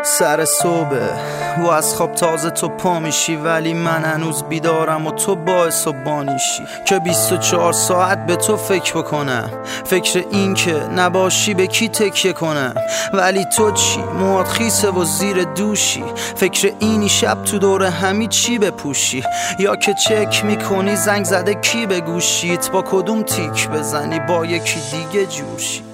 سر صبح و از خواب تازه تو پا میشی، ولی من هنوز بیدارم و تو باعث و بانیشی که 24 ساعت به تو فکر بکنم، فکر این که نباشی به کی تکیه کنم. ولی تو چی؟ موات خیسه و زیر دوشی، فکر اینی شب تو دور همی چی بپوشی، یا که چک میکنی زنگ زده کی به گوشیت، با کدوم تیک بزنی با یکی دیگه جوشی.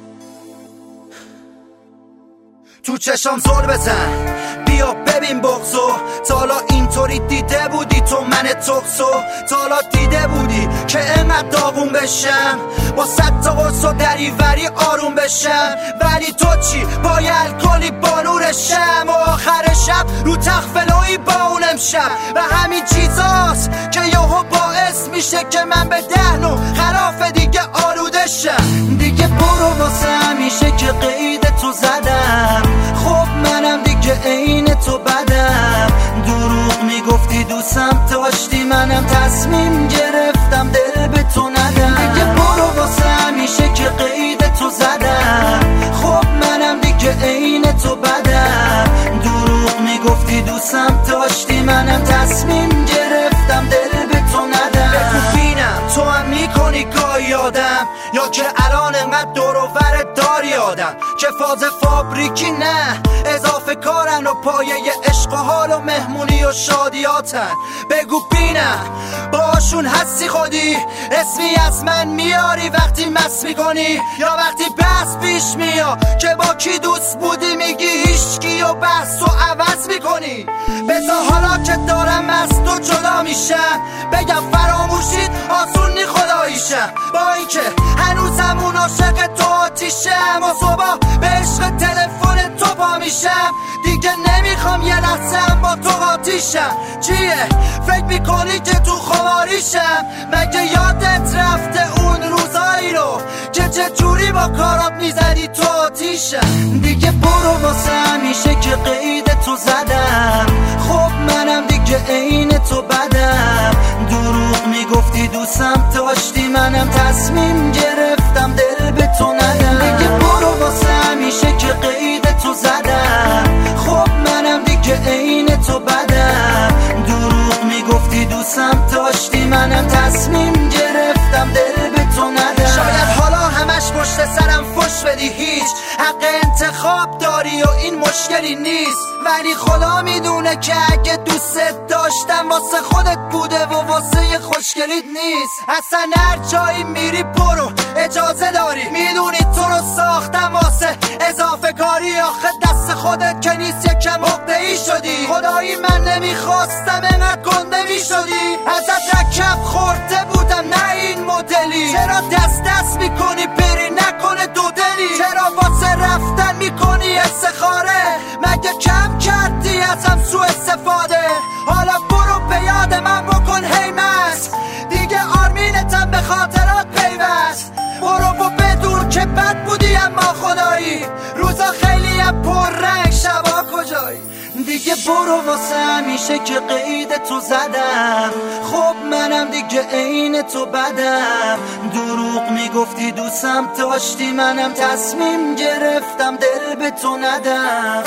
تو چشام زل بزن بیا ببین بغضو، تالا اینطوری دیده بودی تو من تقصو، تالا دیده بودی که انقدر داغون بشم با 100 تا قرص و دریوری آروم بشم. ولی تو چی؟ با الکلی با نور شم و آخر شب رو تخت فلویی با اون امشب و همین چیزاست که یهو باعث میشه که من به دهنو خلاف دیگه آلوده شم. دیگه برو واسه همیشه که قید تو زدم، خب منم دیگه عین تو بدم. دروغ میگفتی دوستم داشتی، منم تصمیم گرفتم دل به تو ندم. دیگه برو واسه همیشه که قید تو زدم، خب منم دیگه عین تو بدم. دروغ میگفتی دوستم داشتی، منم تصمیم گرفتم دل به تو ندم. بینم تو هم میکنی گاهی آدم، یا که الان انقدر دور و ور داری آدم که فاز فابریکی نه اضافه کارن و پایه عشق و حال و مهمونی و شادیاتن. بگو بینم باشون هستی خودی، اسمی از من میاری وقتی مس میکنی، یا وقتی بحث پیش میاد که با کی دوست بودی میگی هیچکی و بحث و عوض میکنی. بذار حالا که دارم از تو جدا میشم بگم فراموشید آسون نی خداییشم، با اینکه هنوزم اون عاشق تو آتیشم و صبح به عشق تلفن تو پا میشم. دیگه نمیخوام یه لحظه با تو قاطیشم. چیه؟ فکر میکنی که تو خماریشم؟ مگه یادت رفته اون روزایی رو که چه جوری با کارات میزدی تو آتیشم؟ دیگه برو واسه همیشه که قید تو زدم، خب منم دیگه عین تو بدم. دروغ میگفتی دوستم داشتی، منم تصمیم گرفتم دل به تو ندم. دیگه برو واسه همیشه که قید تو زدم، خب منم دیگه عین تو بدم. دروغ میگفتی دوستم داشتی، منم تصمیم گرفتم دل به تو ندم. شاید حالا همش پشت سرم فش بدی، هیچ حق انتخاب داری و این مشکلی نیست، ولی خدا میدونه که اگه دوستت داشتم واسه خودت بوده و واسه خوشگلیت نیست. اصلا هر جایی میری برو اجازه داری، میدونی تو رو ساختم واسه اضافه کاری، آخه دست خودت که نیست یکم عقده‌ای شدی. خدایی من نمیخواستم انقدر گنده میشدی، ازت رکب خورده بودم نه این مدلی. چرا دست میکنی بری نکنه دو دلی؟ چرا واسه رفتن میکنی استخاره؟ مگه کم کردی ازم سو استفاده؟ حالا برو به یاد من بکن هیمت، دیگه آرمینتم به خاطرات پیوست. برو و بدون که بد بودی اما خدایی، روزا خیلی پر رنگ شبا کجایی. دیگه برو واسه همیشه که قید تو زدم، خب منم دیگه عین تو بدم. دروغ میگفتی دوستم داشتی، منم تصمیم گرفتم دل به تو ندم.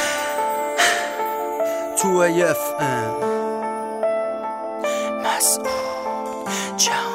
تو AFM مسعود جان.